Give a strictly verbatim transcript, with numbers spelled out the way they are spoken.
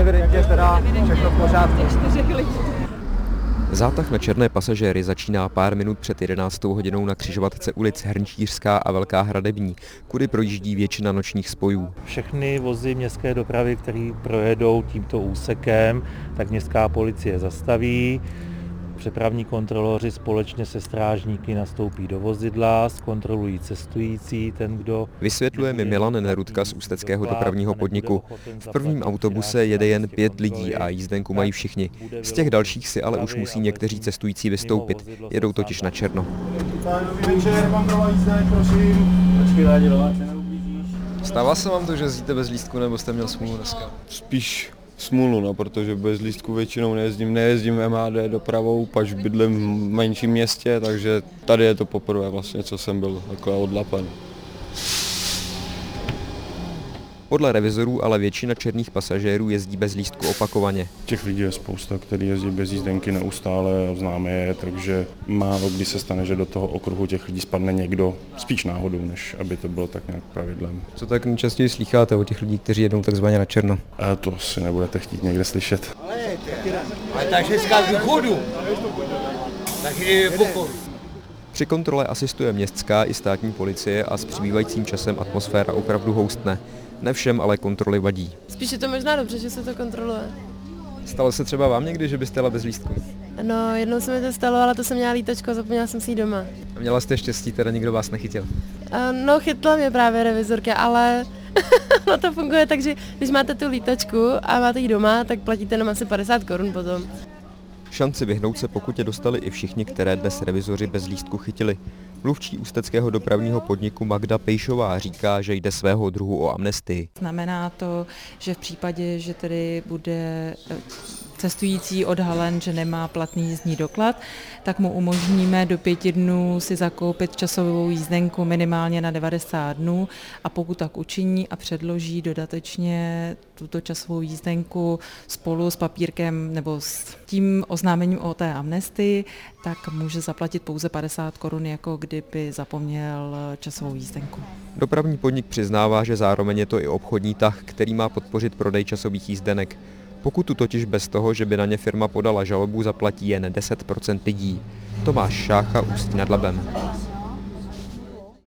evidentně teda všechno v pořádku. Zátah na černé pasažéry začíná pár minut před jedenáctou hodinou na křižovatce ulic Hrnčířská a Velká Hradební, kudy projíždí většina nočních spojů. Všechny vozy městské dopravy, které projedou tímto úsekem, tak městská policie zastaví. Přepravní kontroloři společně se strážníky nastoupí do vozidla, zkontrolují cestující, ten, kdo... Vysvětluje mi Milan Nerudka z Ústeckého dopravního podniku. V prvním autobuse jede jen pět lidí a jízdenku mají všichni. Z těch dalších si ale už musí někteří cestující vystoupit. Jedou totiž na černo. Stává se vám to, že jezdíte bez lístku, nebo jste měl smůlu dneska? Spíš smůlu, no, protože bez lístku většinou nejezdím, nejezdím M H D dopravou, pač bydlím v menším městě, takže tady je to poprvé vlastně, co jsem byl takhle odlapen. Podle revizorů ale většina černých pasažérů jezdí bez lístku opakovaně. Těch lidí je spousta, kteří jezdí bez jízdenky neustále, známe je, takže málo kdy se stane, že do toho okruhu těch lidí spadne někdo, spíš náhodou, než aby to bylo tak nějak pravidlem. Co tak nejčastěji slýcháte o těch lidí, kteří jedou takzvaně na černo? A to si nebudete chtít někde slyšet. Ale tak ženská z důchodu. Takže pokoj. Při kontrole asistuje městská i státní policie a s přibývajícím časem atmosféra opravdu houstne. Ne všem ale kontroly vadí. Spíš je to možná dobře, že se to kontroluje. Stalo se třeba vám někdy, že byste jela bez lístku? No, jednou se mi to stalo, ale to jsem měla lítačko a zapomněla jsem si ji doma. A měla jste štěstí, teda nikdo vás nechytil? A no, chytla mě právě revizorka, ale no to funguje tak, že když máte tu lítačku a máte ji doma, tak platíte jenom asi padesát korun potom. Šanci vyhnout se pokutě dostali i všichni, které dnes revizoři bez lístku chytili. Mluvčí Ústeckého dopravního podniku Magda Pejšová říká, že jde svého druhu o amnestii. Znamená to, že v případě, že tedy bude cestující odhalen, že nemá platný jízdní doklad, tak mu umožníme do pěti dnů si zakoupit časovou jízdenku minimálně na devadesát dnů a pokud tak učiní a předloží dodatečně tuto časovou jízdenku spolu s papírkem nebo s tím oznámením o té amnestii, tak může zaplatit pouze padesát korun, jako kdyby zapomněl časovou jízdenku. Dopravní podnik přiznává, že zároveň je to i obchodní tah, který má podpořit prodej časových jízdenek. Pokutu totiž bez toho, že by na ně firma podala žalobu, zaplatí jen deset procent lidí. Tomáš Šácha, Ústí nad Labem.